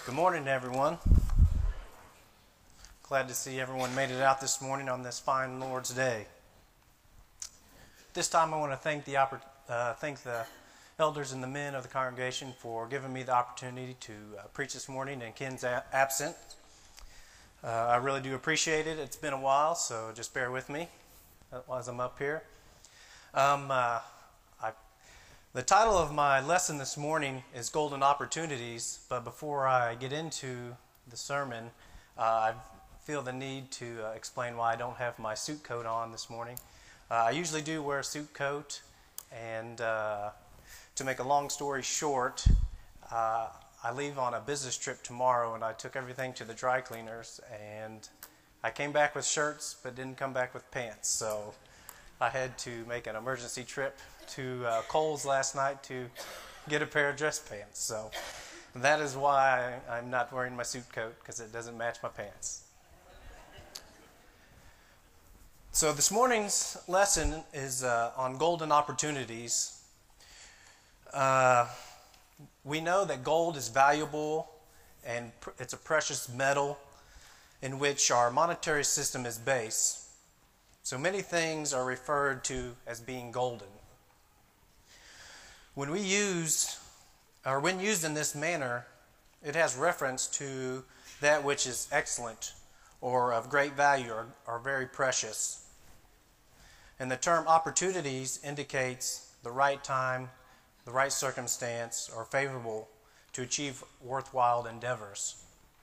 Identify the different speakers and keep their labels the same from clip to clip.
Speaker 1: Good morning, everyone. Glad to see everyone made it out this morning on this fine Lord's Day. This time I want to thank the elders and the men of the congregation for giving me the opportunity to preach this morning in Ken's absent. I really do appreciate it. It's been a while, so just bear with me as I'm up here. The title of my lesson this morning is Golden Opportunities, but before I get into the sermon, I feel the need to explain why I don't have my suit coat on this morning. I usually do wear a suit coat, and to make a long story short, I leave on a business trip tomorrow, and I took everything to the dry cleaners, and I came back with shirts, but didn't come back with pants, so I had to make an emergency trip to Kohl's last night to get a pair of dress pants. So that is why I'm not wearing my suit coat, because it doesn't match my pants. So this morning's lesson is on golden opportunities. We know that gold is valuable and it's a precious metal in which our monetary system is based. So many things are referred to as being golden. When used in this manner, it has reference to that which is excellent or of great value or very precious. And the term opportunities indicates the right time, the right circumstance, or favorable to achieve worthwhile endeavors.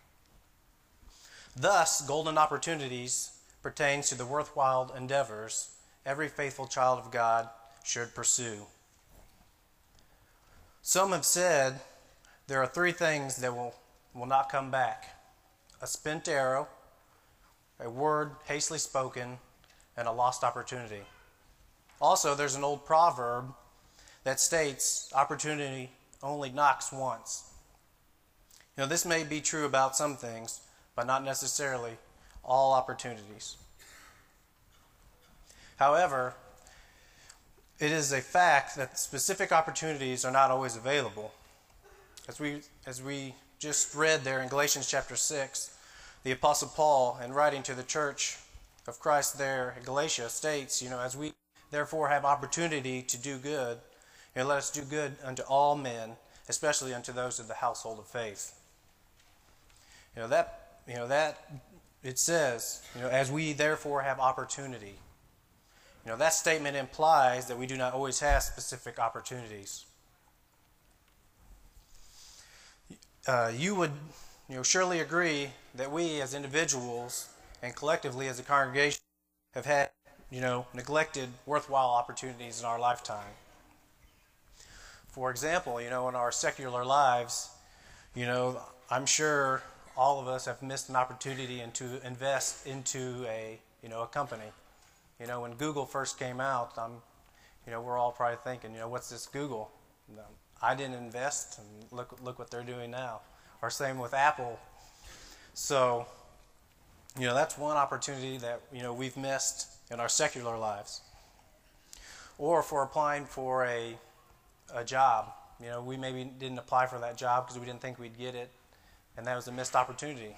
Speaker 1: Thus, golden opportunities pertains to the worthwhile endeavors every faithful child of God should pursue. Some have said there are three things that will not come back: a spent arrow, a word hastily spoken, and a lost opportunity. Also, there's an old proverb that states opportunity only knocks once. This may be true about some things, but not necessarily all opportunities. However, it is a fact that specific opportunities are not always available. As we just read there in Galatians chapter 6, the Apostle Paul, in writing to the church of Christ there in Galatia, states, as we therefore have opportunity to do good, let us do good unto all men, especially unto those of the household of faith. It says, as we therefore have opportunity. That statement implies that we do not always have specific opportunities. You would surely agree that we as individuals and collectively as a congregation have had neglected worthwhile opportunities in our lifetime. For example, in our secular lives, I'm sure all of us have missed an opportunity to invest into a company. When Google first came out, we're all probably thinking, what's this Google? I didn't invest, and look what they're doing now. Or same with Apple. So, that's one opportunity that we've missed in our secular lives. Or for applying for a job, we maybe didn't apply for that job because we didn't think we'd get it, and that was a missed opportunity.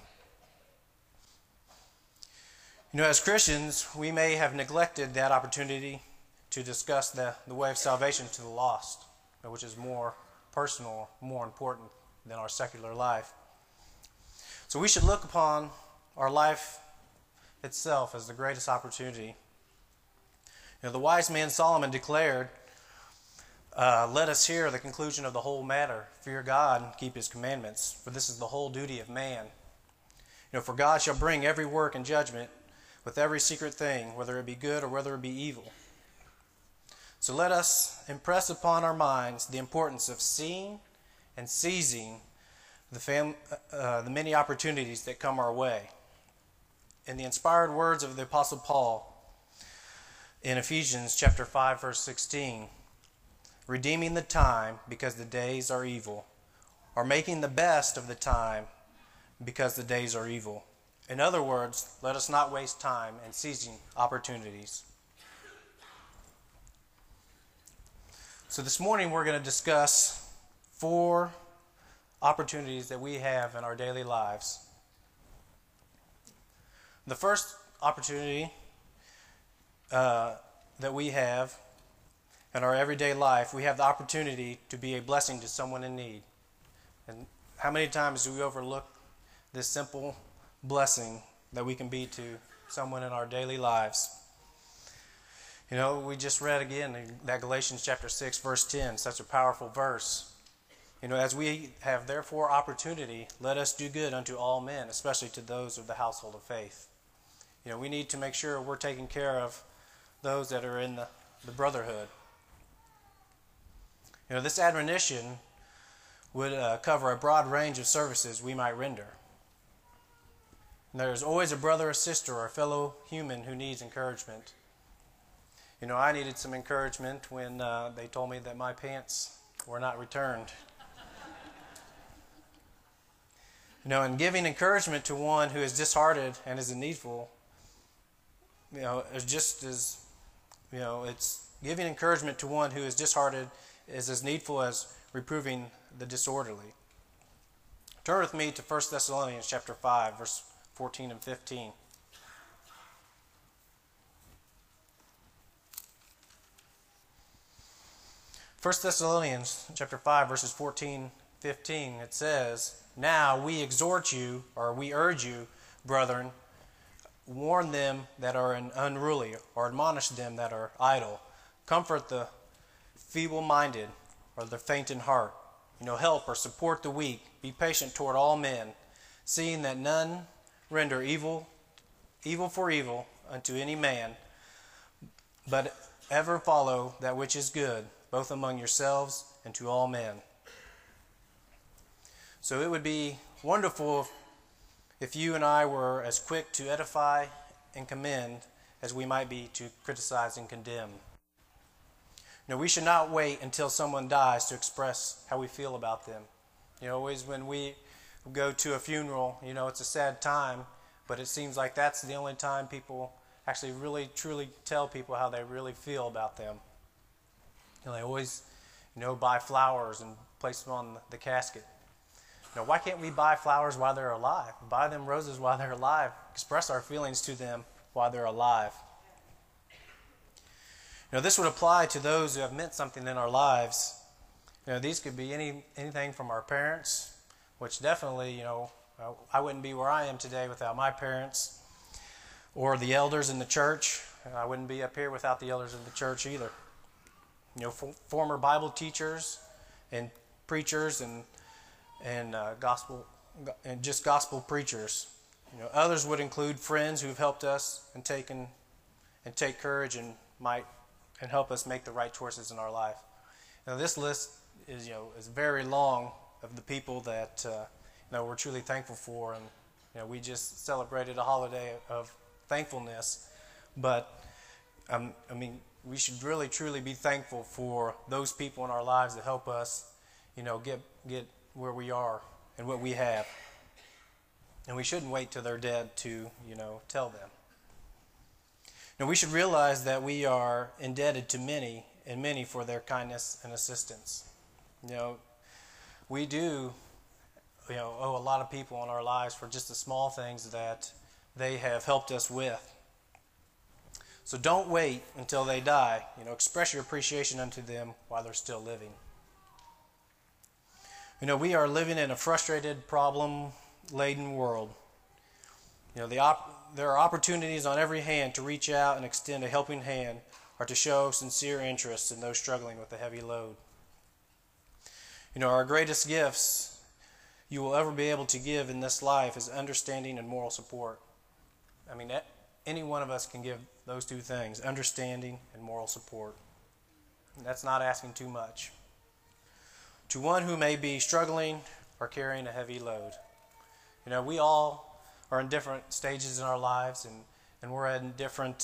Speaker 1: As Christians, we may have neglected that opportunity to discuss the way of salvation to the lost, which is more personal, more important than our secular life. So we should look upon our life itself as the greatest opportunity. The wise man Solomon declared, let us hear the conclusion of the whole matter. Fear God and keep his commandments, for this is the whole duty of man. For God shall bring every work in judgment with every secret thing, whether it be good or whether it be evil. So let us impress upon our minds the importance of seeing and seizing the many opportunities that come our way. In the inspired words of the Apostle Paul in Ephesians chapter 5, verse 16, redeeming the time because the days are evil, or making the best of the time because the days are evil. In other words, let us not waste time in seizing opportunities. So this morning we're going to discuss 4 opportunities that we have in our daily lives. The first opportunity that we have in our everyday life, we have the opportunity to be a blessing to someone in need. And how many times do we overlook this simple blessing that we can be to someone in our daily lives? You know, we just read again that Galatians chapter 6, verse 10, such a powerful verse. You know, as we have therefore opportunity, let us do good unto all men, especially to those of the household of faith. You know, we need to make sure we're taking care of those that are in the brotherhood. You know, this admonition would cover a broad range of services we might render. And there's always a brother or sister or a fellow human who needs encouragement. You know, I needed some encouragement when they told me that my pants were not returned. You know, and giving encouragement to one who is disheartened and is in needful, you know, is just as, you know, it's giving encouragement to one who is disheartened is as needful as reproving the disorderly. Turn with me to 1 Thessalonians chapter 5, verse 14 and 15. First Thessalonians chapter 5, verses 14, 15, it says, "Now we exhort you, or we urge you, brethren, warn them that are unruly, or admonish them that are idle. Comfort the feeble-minded, or the faint in heart. You know, help or support the weak. Be patient toward all men, seeing that none render evil for evil unto any man, but ever follow that which is good, both among yourselves and to all men." So it would be wonderful if you and I were as quick to edify and commend as we might be to criticize and condemn. You know, we should not wait until someone dies to express how we feel about them. You know, always when we go to a funeral, you know, it's a sad time, but it seems like that's the only time people actually really, truly tell people how they really feel about them. You know, they always, you know, buy flowers and place them on the casket. You know, why can't we buy flowers while they're alive? Buy them roses while they're alive. Express our feelings to them while they're alive. You know, this would apply to those who have meant something in our lives. You know, these could be anything from our parents, which definitely, you know, I wouldn't be where I am today without my parents, or the elders in the church. I wouldn't be up here without the elders in the church either. You know, former Bible teachers and preachers and gospel and just gospel preachers. You know, others would include friends who've helped us and take courage and help us make the right choices in our life. Now, this list is very long of the people that we're truly thankful for, and you know, we just celebrated a holiday of thankfulness. But I mean, we should really truly be thankful for those people in our lives that help us, you know, get where we are and what we have. And we shouldn't wait till they're dead to, you know, tell them. Now, we should realize that we are indebted to many for their kindness and assistance. You know, we do, you know, owe a lot of people in our lives for just the small things that they have helped us with. So don't wait until they die. You know, express your appreciation unto them while they're still living. You know, we are living in a frustrated, problem-laden world. You know, there are opportunities on every hand to reach out and extend a helping hand, or to show sincere interest in those struggling with a heavy load. You know, our greatest gifts you will ever be able to give in this life is understanding and moral support. I mean, any one of us can give those two things, understanding and moral support. And that's not asking too much. To one who may be struggling or carrying a heavy load. You know, we all are in different stages in our lives, and we're in different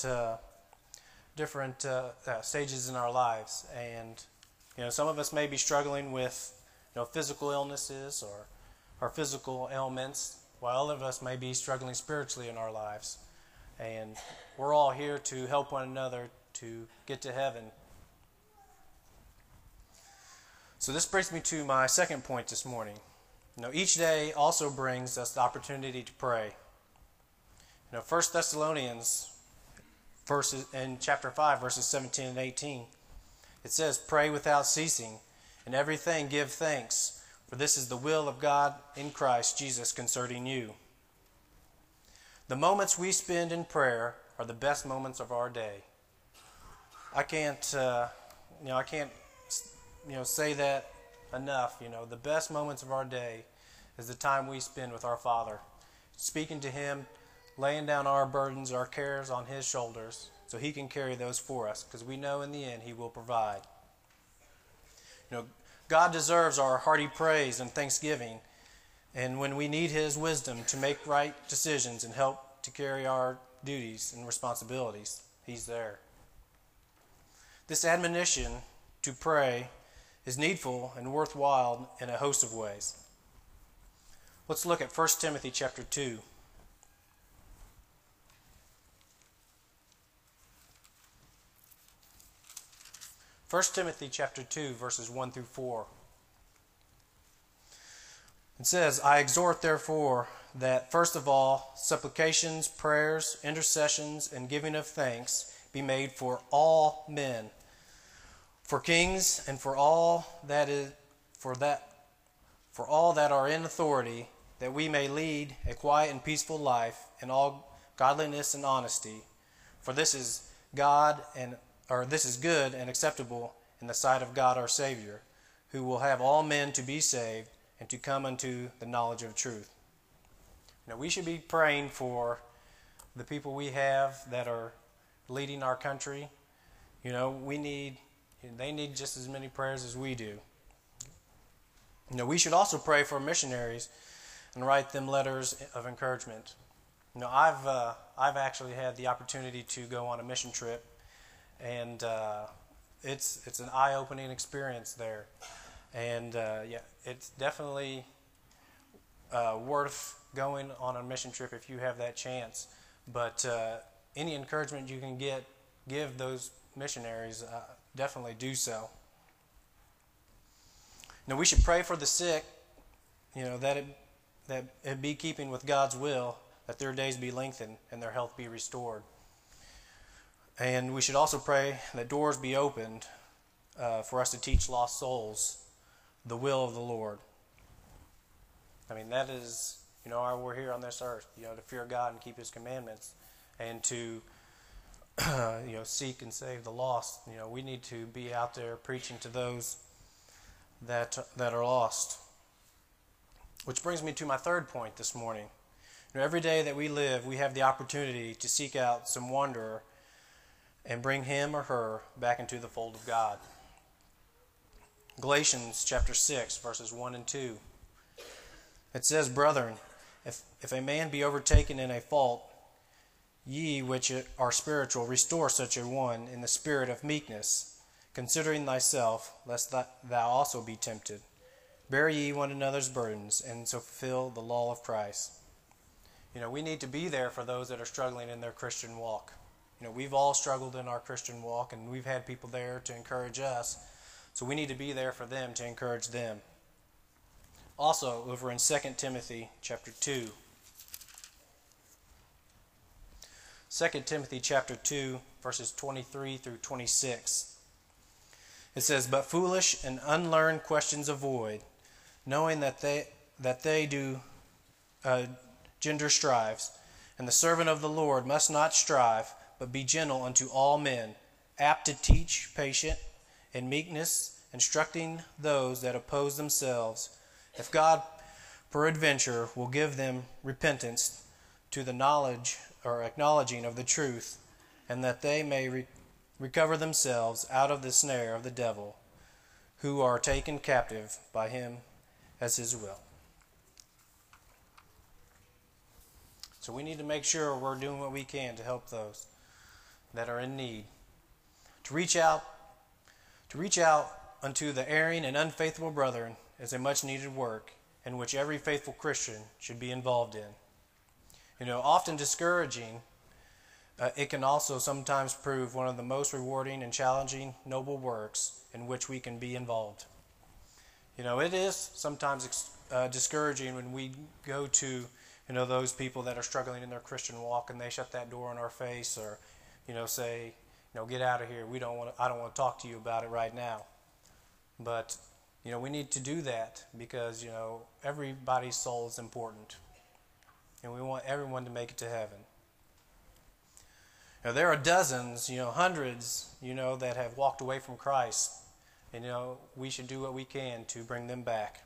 Speaker 1: stages in our lives. And, you know, some of us may be struggling with, you know, physical illnesses or physical ailments, while other of us may be struggling spiritually in our lives. And we're all here to help one another to get to heaven. So this brings me to my second point this morning. Each day also brings us the opportunity to pray. 1 Thessalonians in chapter 5, verses 17 and 18, it says, "Pray without ceasing, and everything give thanks, for this is the will of God in Christ Jesus concerning you." The moments we spend in prayer are the best moments of our day. I can't say that enough. The best moments of our day is the time we spend with our Father, speaking to Him, laying down our burdens, our cares on His shoulders, so He can carry those for us, because we know in the end He will provide. God deserves our hearty praise and thanksgiving, and when we need His wisdom to make right decisions and help to carry our duties and responsibilities, He's there. This admonition to pray is needful and worthwhile in a host of ways. Let's look at 1 Timothy chapter 2. 1 Timothy chapter 2, verses 1 through 4. It says, "I exhort therefore that first of all supplications, prayers, intercessions, and giving of thanks be made for all men, for kings, and for all that are in authority, that we may lead a quiet and peaceful life in all godliness and honesty. For this is good and acceptable in the sight of God our Savior, who will have all men to be saved and to come unto the knowledge of truth." We should be praying for the people we have that are leading our country. They need just as many prayers as we do. We should also pray for missionaries and write them letters of encouragement. I've actually had the opportunity to go on a mission trip, and it's an eye-opening experience there, and it's definitely worth going on a mission trip if you have that chance. But any encouragement you can give those missionaries, definitely do so. We should pray for the sick, that it be keeping with God's will, that their days be lengthened and their health be restored. And we should also pray that doors be opened for us to teach lost souls the will of the Lord. That is, why we're here on this earth, to fear God and keep His commandments, and to seek and save the lost. We need to be out there preaching to those that are lost. Which brings me to my third point this morning. Every day that we live, we have the opportunity to seek out some wanderer and bring him or her back into the fold of God. Galatians chapter 6, verses 1 and 2. It says, "Brethren, if a man be overtaken in a fault, ye which are spiritual, restore such a one in the spirit of meekness, considering thyself, lest thou also be tempted. Bear ye one another's burdens, and so fulfill the law of Christ." We need to be there for those that are struggling in their Christian walk. We've all struggled in our Christian walk, and we've had people there to encourage us. So we need to be there for them to encourage them. Also, over in 2 Timothy chapter 2. 2 Timothy chapter 2, verses 23 through 26. It says, "But foolish and unlearned questions avoid, knowing that they do gender strives. And the servant of the Lord must not strive, but be gentle unto all men, apt to teach, patient, in meekness, instructing those that oppose themselves, if God peradventure will give them repentance to the knowledge or acknowledging of the truth, and that they may recover themselves out of the snare of the devil, who are taken captive by him as his will." So we need to make sure we're doing what we can to help those that are in need. To reach out unto the erring and unfaithful brethren is a much needed work in which every faithful Christian should be involved in. Often discouraging, it can also sometimes prove one of the most rewarding and challenging noble works in which we can be involved. It is sometimes discouraging when we go to those people that are struggling in their Christian walk, and they shut that door in our face, or say, get out of here. I don't want to talk to you about it right now. But we need to do that because everybody's soul is important, and we want everyone to make it to heaven. There are dozens, hundreds, that have walked away from Christ, and we should do what we can to bring them back.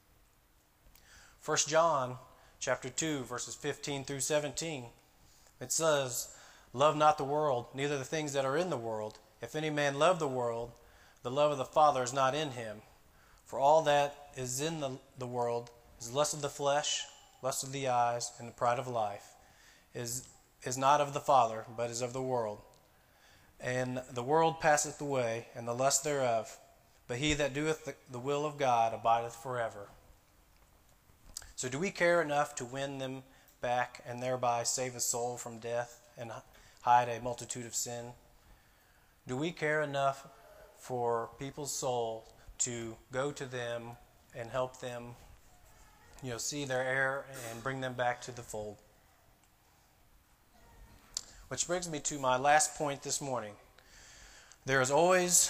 Speaker 1: 1 John chapter 2, verses 15 through 17, it says, "Love not the world, neither the things that are in the world. If any man love the world, the love of the Father is not in him. For all that is in the world is lust of the flesh, lust of the eyes, and the pride of life, is not of the Father, but is of the world. And the world passeth away, and the lust thereof, but he that doeth the will of God abideth forever." So do we care enough to win them back and thereby save a soul from death and hide a multitude of sin? Do we care enough for people's soul to go to them and help them, see their error and bring them back to the fold? Which brings me to my last point this morning. There is always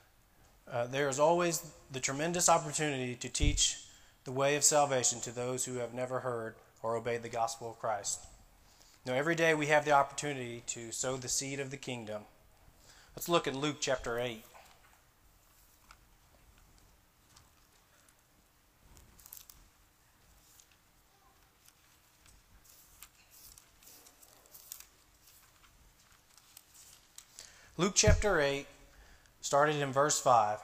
Speaker 1: the tremendous opportunity to teach the way of salvation to those who have never heard or obeyed the gospel of Christ. Every day we have the opportunity to sow the seed of the kingdom. Let's look at Luke chapter 8. Luke chapter 8, started in verse 5.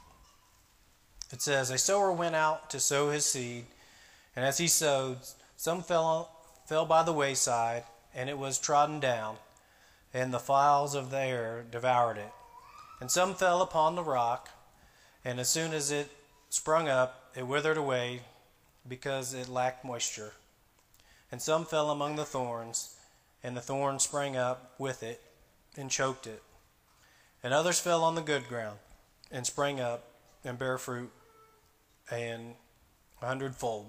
Speaker 1: It says, "A sower went out to sow his seed, and as he sowed, some fell by the wayside, and it was trodden down, and the fowls of the air devoured it. And some fell upon the rock, and as soon as it sprung up, it withered away, because it lacked moisture. And some fell among the thorns, and the thorns sprang up with it, and choked it. And others fell on the good ground, and sprang up, and bare fruit, and 100-fold."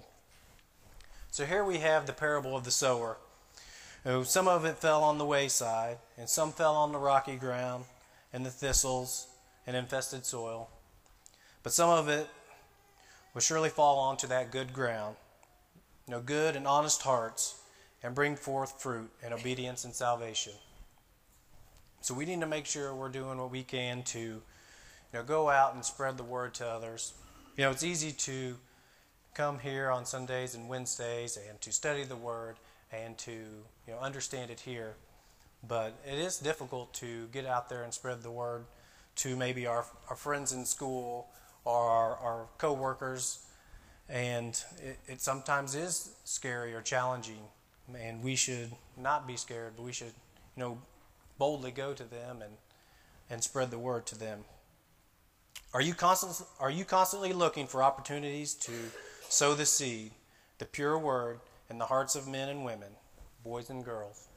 Speaker 1: So here we have the parable of the sower. Some of it fell on the wayside, and some fell on the rocky ground, and the thistles, and infested soil. But some of it will surely fall onto that good ground, good and honest hearts, and bring forth fruit and obedience and salvation. So we need to make sure we're doing what we can to go out and spread the word to others. It's easy to come here on Sundays and Wednesdays and to study the word and to understand it here, but it is difficult to get out there and spread the word to maybe our friends in school or our co-workers, and it sometimes is scary or challenging, and we should not be scared, but we should boldly go to them and spread the word to them. Are you constantly looking for opportunities to sow the seed, the pure word, in the hearts of men and women, boys and girls?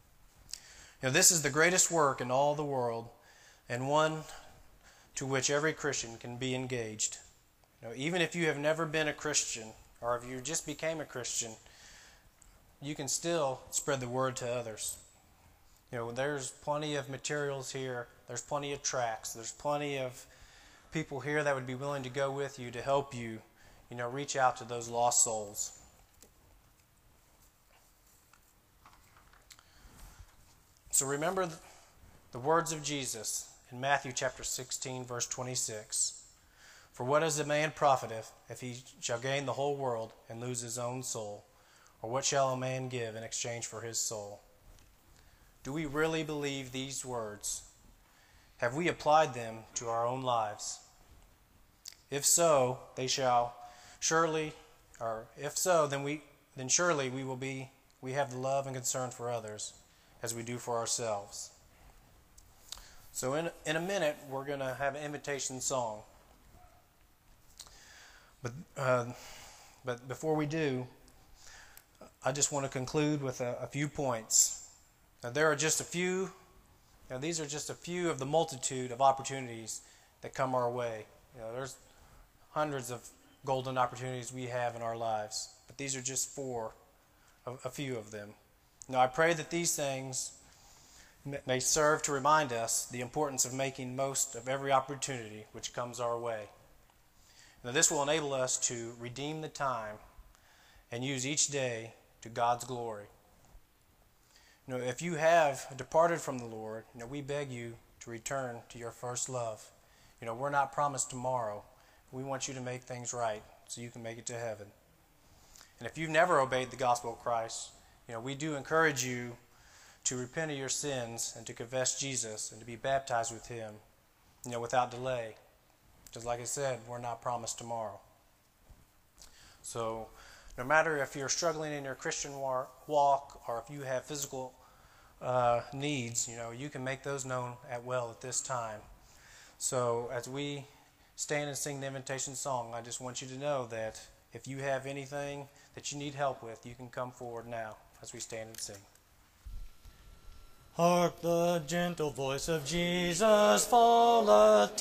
Speaker 1: This is the greatest work in all the world, and one to which every Christian can be engaged. Even if you have never been a Christian, or if you just became a Christian, you can still spread the word to others. There's plenty of materials here. There's plenty of tracts. There's plenty of people here that would be willing to go with you to help you, reach out to those lost souls. So remember the words of Jesus in Matthew chapter 16, verse 26. "For what is a man profiteth if he shall gain the whole world and lose his own soul? Or what shall a man give in exchange for his soul?" Do we really believe these words? Have we applied them to our own lives? If so, then surely we have the love and concern for others as we do for ourselves. So in a minute, we're going to have an invitation song. But before we do, I just want to conclude with a few points. Now, these are just a few of the multitude of opportunities that come our way. There's hundreds of golden opportunities we have in our lives. But these are just a few of them. Now, I pray that these things may serve to remind us the importance of making most of every opportunity which comes our way. Now, this will enable us to redeem the time and use each day to God's glory. If you have departed from the Lord, we beg you to return to your first love. We're not promised tomorrow. We want you to make things right so you can make it to heaven. And if you've never obeyed the gospel of Christ, we do encourage you to repent of your sins and to confess Jesus and to be baptized with him, without delay. Just like I said, we're not promised tomorrow. So, no matter if you're struggling in your Christian walk or if you have physical needs, you can make those known at this time. So, as we stand and sing the invitation song, I just want you to know that if you have anything that you need help with, you can come forward now as we stand and sing.
Speaker 2: Hark the gentle voice of Jesus falleth.